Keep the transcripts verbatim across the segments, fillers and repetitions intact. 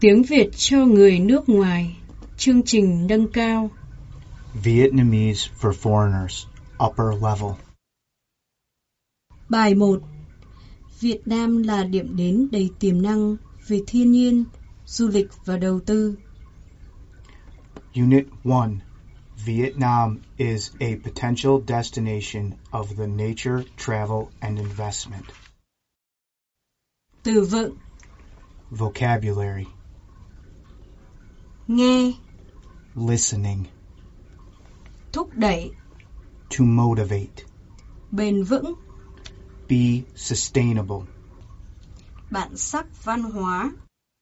Tiếng Việt cho người nước ngoài. Chương trình nâng cao. Vietnamese for foreigners, upper level. Bài một. Việt Nam là điểm đến đầy tiềm năng về thiên nhiên, du lịch và đầu tư. Unit one. Vietnam is a potential destination of the nature, travel, and investment. Từ vựng. Vocabulary. Nghe. Listening. Thúc đẩy. To motivate. Bền vững. Be sustainable. Bản sắc văn hóa.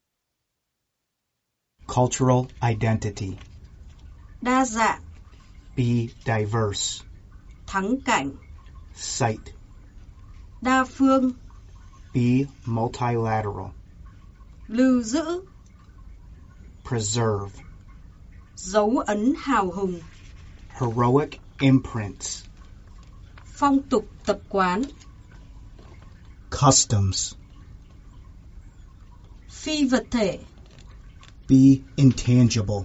Cultural identity. Đa dạng. Be diverse. Thắng cảnh. Sight. Đa phương. Be multilateral. Lưu giữ. Preserve. Dấu ấn hào hùng. Heroic imprints. Phong tục tập quán. Customs. Phi vật thể. Be intangible.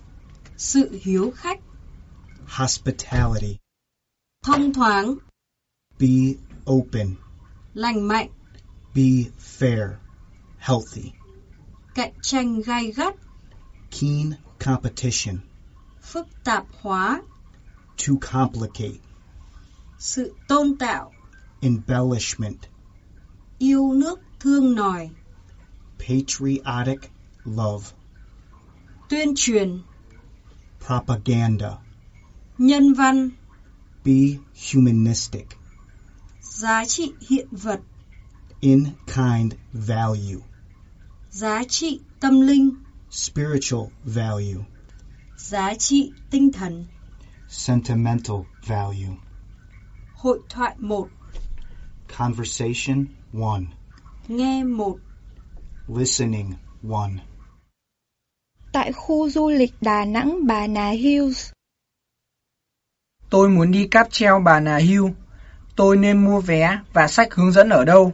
Sự hiếu khách. Hospitality. Thông thoáng. Be open. Lành mạnh. Be fair. Healthy. Cạnh tranh gay gắt. Keen competition. Phức tạp hóa. To complicate. Sự tôn tạo. Embellishment. Yêu nước thương nòi. Patriotic love. Tuyên truyền. Propaganda. Nhân văn. Be humanistic. Giá trị hiện vật. In-kind value. Giá trị tâm linh. Spiritual value. Giá trị tinh thần. Sentimental value. Hội thoại một. Conversation one. Nghe một. Listening one. Tại khu du lịch Đà Nẵng Bà Nà Hills. Tôi muốn đi cáp treo Bà Nà Hills. Tôi nên mua vé và sách hướng dẫn ở đâu?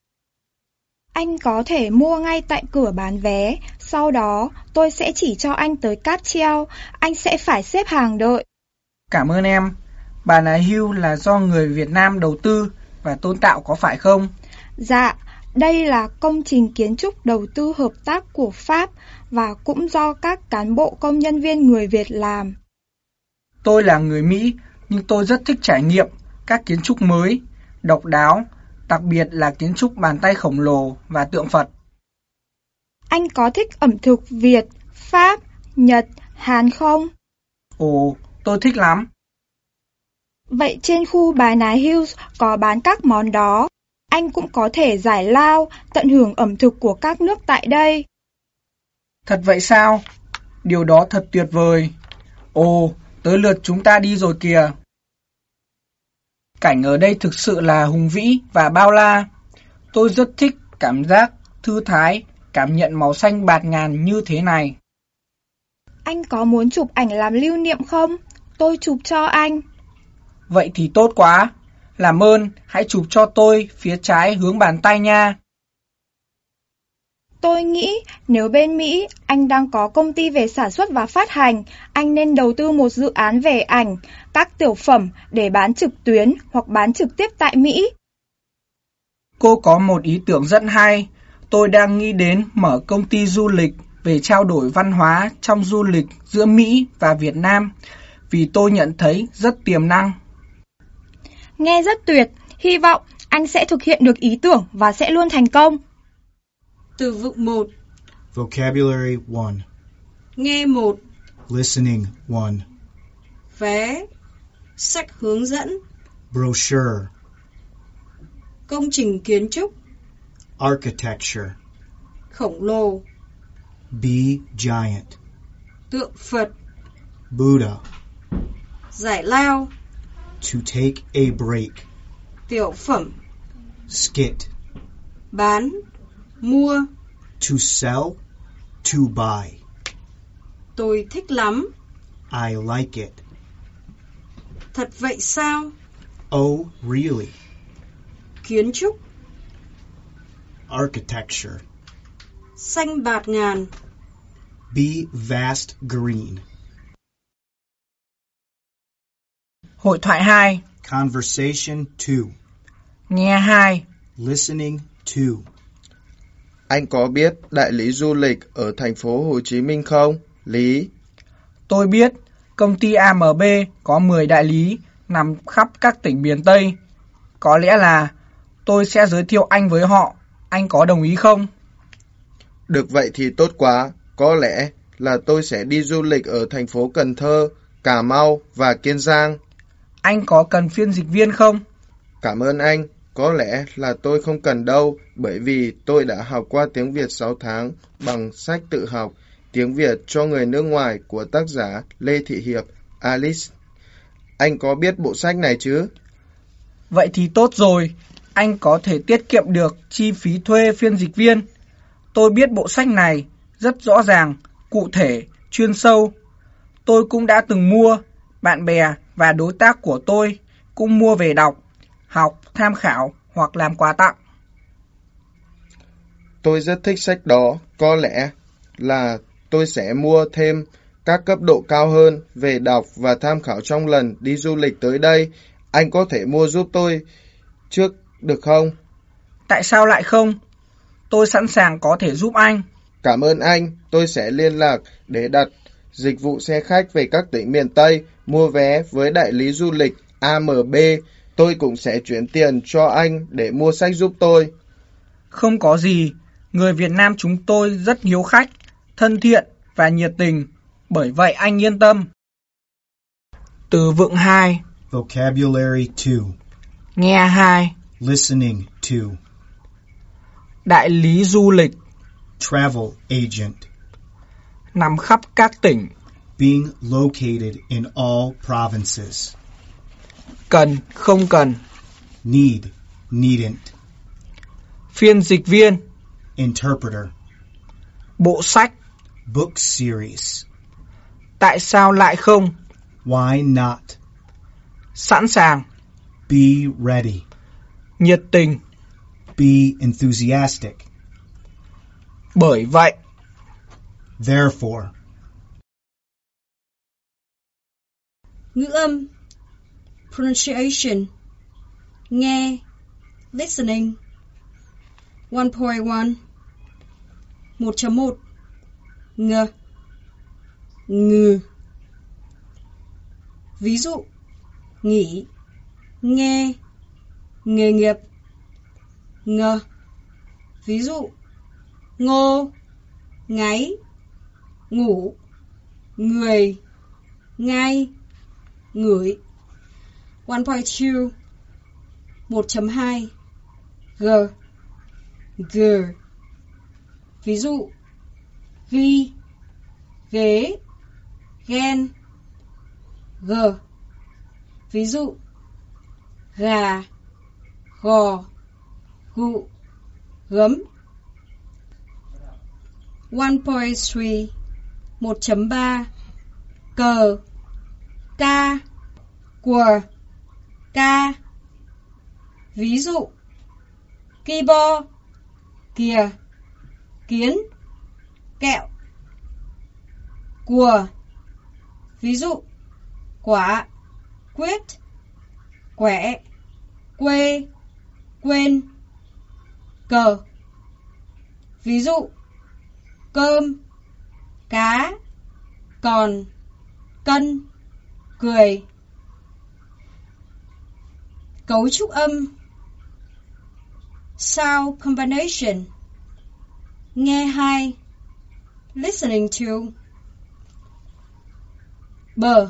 Anh có thể mua ngay tại cửa bán vé. Sau đó tôi sẽ chỉ cho anh tới cáp treo. Anh sẽ phải xếp hàng đợi. Cảm ơn em. Bà Nà Hills là do người Việt Nam đầu tư và tôn tạo có phải không? Dạ, đây là công trình kiến trúc đầu tư hợp tác của Pháp và cũng do các cán bộ công nhân viên người Việt làm. Tôi là người Mỹ, nhưng tôi rất thích trải nghiệm các kiến trúc mới, độc đáo, đặc biệt là kiến trúc bàn tay khổng lồ và tượng Phật. Anh có thích ẩm thực Việt, Pháp, Nhật, Hàn không? Ồ, tôi thích lắm. Vậy trên khu Bà Nà Hills có bán các món đó. Anh cũng có thể giải lao, tận hưởng ẩm thực của các nước tại đây. Thật vậy sao? Điều đó thật tuyệt vời. Ồ, tới lượt chúng ta đi rồi kìa. Cảnh ở đây thực sự là hùng vĩ và bao la. Tôi rất thích cảm giác thư thái, cảm nhận màu xanh bạt ngàn như thế này. Anh có muốn chụp ảnh làm lưu niệm không? Tôi chụp cho anh. Vậy thì tốt quá. Làm ơn, hãy chụp cho tôi phía trái hướng bàn tay nha. Tôi nghĩ nếu bên Mỹ anh đang có công ty về sản xuất và phát hành, anh nên đầu tư một dự án về ảnh, các tiểu phẩm để bán trực tuyến hoặc bán trực tiếp tại Mỹ. Cô có một ý tưởng rất hay. Tôi đang nghĩ đến mở công ty du lịch về trao đổi văn hóa trong du lịch giữa Mỹ và Việt Nam, vì tôi nhận thấy rất tiềm năng. Nghe rất tuyệt, hy vọng anh sẽ thực hiện được ý tưởng và sẽ luôn thành công. Từ vựng một. Vocabulary one. Nghe một. Listening one. Vé. Sách hướng dẫn. Brochure. Công trình kiến trúc. Architecture. Khổng lồ. Be giant. Tượng Phật. Buddha. Giải lao. To take a break. Tiểu phẩm. Skit. Bán. Mua. To sell. To buy. Tôi thích lắm. I like it. Thật vậy sao? Oh, really? Kiến trúc. Architecture. xanh bạt ngàn. Be vast green. Hội thoại hai. Conversation two. Nghe hai. Listening two. Anh có biết đại lý du lịch ở thành phố Hồ Chí Minh không, Lý? Tôi biết, công ty a em bê có mười đại lý nằm khắp các tỉnh miền Tây. Có lẽ là tôi sẽ giới thiệu anh với họ. Anh có đồng ý không? Được vậy thì tốt quá. Có lẽ là tôi sẽ đi du lịch ở thành phố Cần Thơ, Cà Mau và Kiên Giang. Anh có cần phiên dịch viên không? Cảm ơn anh. Có lẽ là tôi không cần đâu, bởi vì tôi đã học qua tiếng Việt sáu tháng bằng sách tự học tiếng Việt cho người nước ngoài của tác giả Lê Thị Hiệp, Alice. Anh có biết bộ sách này chứ? Vậy thì tốt rồi, anh có thể tiết kiệm được chi phí thuê phiên dịch viên. Tôi biết bộ sách này rất rõ ràng, cụ thể, chuyên sâu. Tôi cũng đã từng mua, bạn bè và đối tác của tôi cũng mua về đọc, học, tham khảo hoặc làm quà tặng. Tôi rất thích sách đó, có lẽ là tôi sẽ mua thêm các cấp độ cao hơn về đọc và tham khảo trong lần đi du lịch tới đây. Anh có thể mua giúp tôi trước được không? Tại sao lại không? Tôi sẵn sàng có thể giúp anh. Cảm ơn anh, tôi sẽ liên lạc để đặt dịch vụ xe khách về các tỉnh miền Tây, mua vé với đại lý du lịch a em bê. Tôi cũng sẽ chuyển tiền cho anh để mua sách giúp tôi. Không có gì, người Việt Nam chúng tôi rất hiếu khách, thân thiện và nhiệt tình, bởi vậy anh yên tâm. Từ vựng hai. Vocabulary two. Nghe hai. Listening two. Đại lý du lịch. Travel agent. Nằm khắp các tỉnh. Being located in all provinces. Cần, không cần. Need, needn't. Phiên dịch viên. Interpreter. Bộ sách. Book series. Tại sao lại không? Why not? Sẵn sàng. Be ready. Nhiệt tình. Be enthusiastic. Bởi vậy. Therefore. Ngữ âm. Pronunciation. Nghe. Listening. one point one. một chấm một. Ng. Ngừ. Ví dụ. Nghỉ. Nghe. Nghề nghiệp. Ngờ. Ví dụ. Ngô. Ngáy. Ngủ. Người. Ngay. Ngửi. one point two. một chấm hai. G. G. Ví dụ. Ghi. Ghế. Ghen. G. Ví dụ. Gà. Gò. Gụ. Gấm. one point three. một chấm ba. Cờ. Ca. Quờ. Ca. Ví dụ. Ki bo. Kìa. Kiến. Kẹo. Cùa. Ví dụ. Quả. Quyết. Quẻ. Quê. Quên. Cờ. Ví dụ. Cơm. Cá. Còn. Cân. Cười. Cấu trúc âm. Sound combination. Nghe hai. Listening to. Bờ.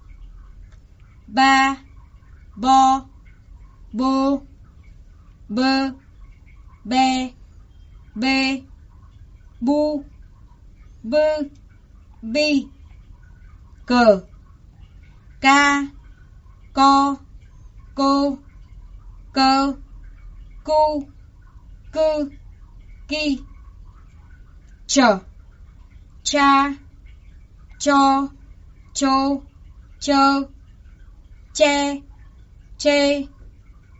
Ba. Bo. Bô. Bơ. Be. Bê. Bu. Bơ. Bi. Cờ. Ca. Co. Cô. Cơ. Cu. Cư. Ki. Chờ. Cha. Cho. Chô. Chơ. Che. Chê.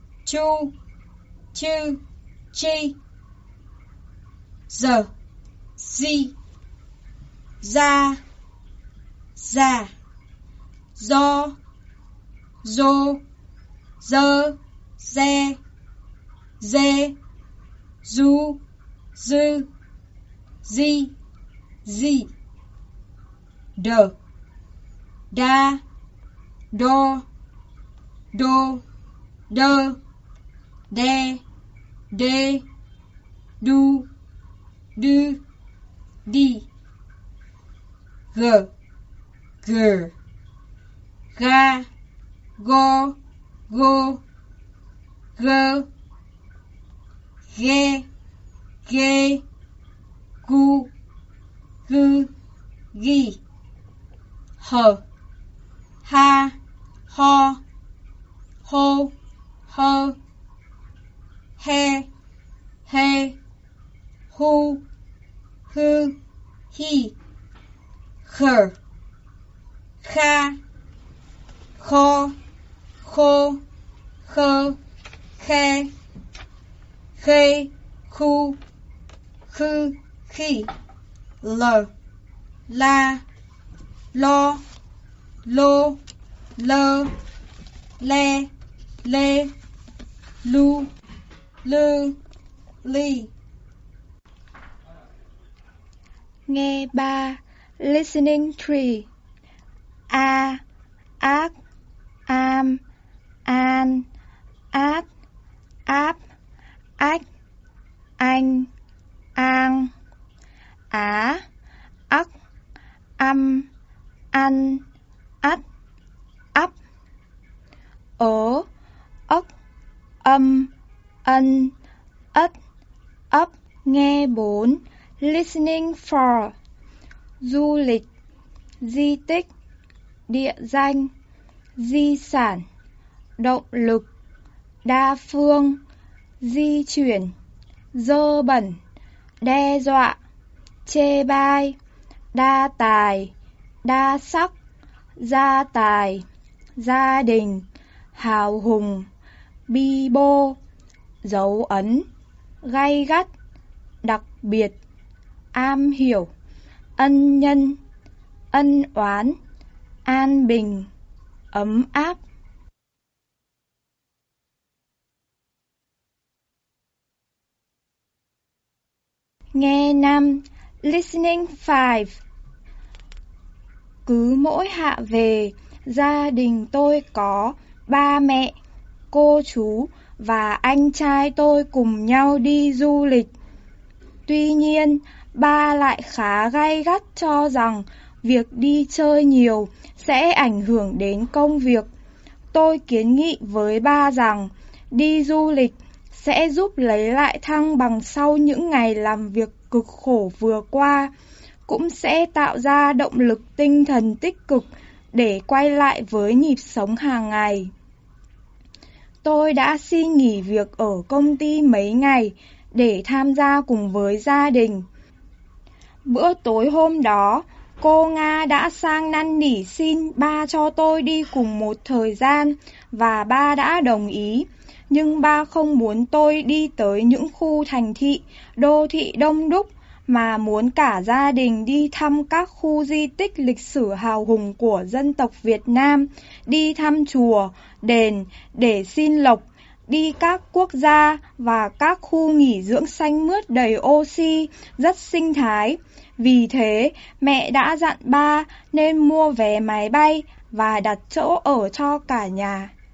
Chu. Chư. Chi. Giờ. di, ra, ra, do, dô, dơ, dê, dê, du, dư, di, di, đờ, đa, đô, đô, đơ, đe, đê, đu, đư, đi, g, g, ga, go, go, gơ, ghê, ghê, gu, gư, ghi, hờ, ha, ho, hô, hơ, he, hê, hu, hư, hi, khờ, kha, kho, khô, khơ, khe, khê, khu, khư, khi, l, la, lo, lô, lơ, le, lê, lu, lư, ly. Nghe ba. Listening three. A, ác, am, an, át, áp, ách, anh, an, á, ắc, âm, ăn, ắt, ắp, ớ, ốc, âm, ân, ất, ấp. Nghe bốn. Listening four. Du lịch, di tích, địa danh, di sản, động lực, đa phương, di chuyển, dơ bẩn, đe dọa, chê bai, đa tài, đa sắc, gia tài, gia đình, hào hùng, bi bô, dấu ấn, gay gắt, đặc biệt, am hiểu, ân nhân, ân oán, an bình, ấm áp. Nghe năm. Listening five. Cứ mỗi hạ về, gia đình tôi có ba mẹ, cô chú và anh trai tôi cùng nhau đi du lịch. Tuy nhiên, ba lại khá gay gắt cho rằng việc đi chơi nhiều sẽ ảnh hưởng đến công việc. Tôi kiến nghị với ba rằng đi du lịch sẽ giúp lấy lại thăng bằng sau những ngày làm việc cực khổ vừa qua, cũng sẽ tạo ra động lực tinh thần tích cực để quay lại với nhịp sống hàng ngày. Tôi đã xin nghỉ việc ở công ty mấy ngày để tham gia cùng với gia đình. Bữa tối hôm đó, cô Nga đã sang năn nỉ xin ba cho tôi đi cùng một thời gian và ba đã đồng ý. Nhưng ba không muốn tôi đi tới những khu thành thị, đô thị đông đúc, mà muốn cả gia đình đi thăm các khu di tích lịch sử hào hùng của dân tộc Việt Nam, đi thăm chùa, đền để xin lộc, đi các quốc gia và các khu nghỉ dưỡng xanh mướt đầy oxy, rất sinh thái. Vì thế, mẹ đã dặn ba nên mua vé máy bay và đặt chỗ ở cho cả nhà.